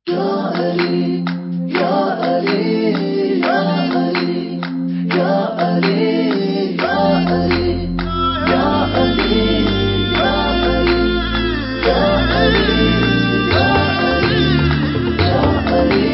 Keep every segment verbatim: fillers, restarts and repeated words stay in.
या अली या अली या अली या अली या अली या अली या अली या अली या अली या अली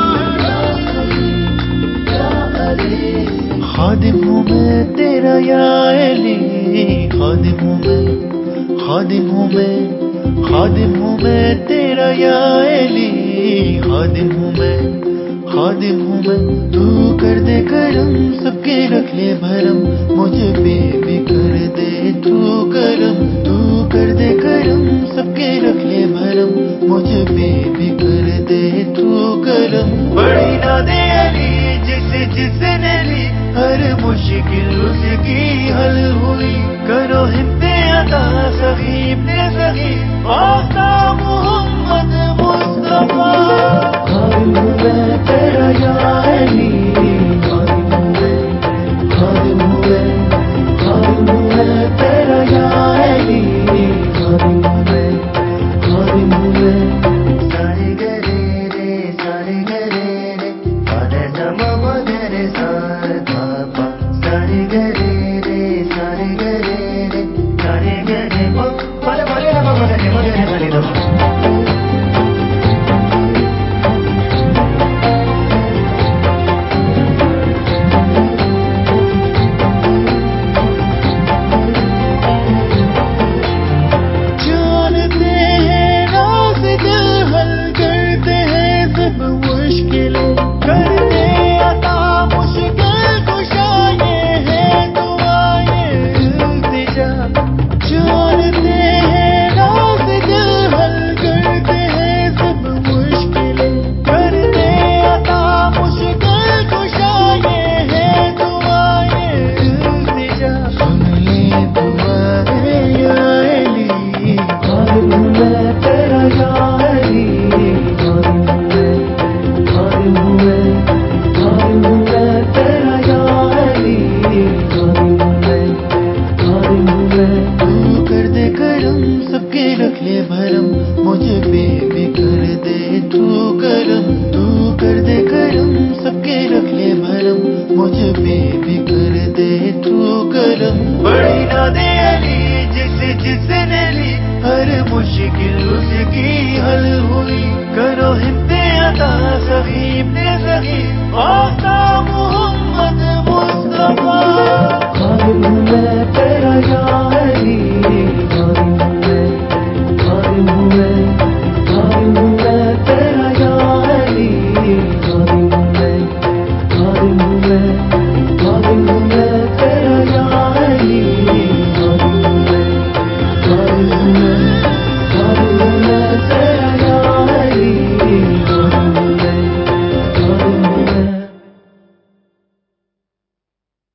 या अली खादिम हूँ मैं तेरा या अली खादिम हूँ मैं खादिम हूँ मैं खादिम हूँ मैं तेरा या अली खादिम हूँ मैं खादिम हूँ मैं तू कर दे करम सबके रख ले भरम मुझे पे भी कर दे तू करम तू कर दे करम सबके रख ले भरम मुझे पे भी कर दे तू करम बड़ी ना दे अली जिसे जिसने ली हर मुश्किल उसकी हल हुई करो हिम्मत अता सही इब्ने सही वास्ता मोहम्मद मुस्तफा खादिम हूँ मैं तेरा या अली खादिम हूँ मैं खादिम हूँ मैं खादिम हूँ मैं तेरा या अली खादिम हूँ मैं खादिम हूँ मैं सारे गरे रे सारे गरे रे फादे समा मगरे सार पापा सारे गरे रे सारे गरे रे सारे गरे पा फादे मगरे ना मगरे मगरे सारे दम रख ले भरम मुझे पे भी कर दे तू करम तू कर दे करम सबके रख ले भरम मुझे पे भी कर दे तू करम बड़ी ना दे अली जिसे जिसने ली हर मुश्किल उसकी हल हुई करो हिम्मत अता सही इब्ने सही वास्ता मोहम्मद मुस्तफा खादिम हूँ मैं तेरा या अली खादिम हूँ मैं खादिम हूँ मैं खादिम हूँ मैं तेरा या अली खादिम हूँ मैं खादिम हूँ मैं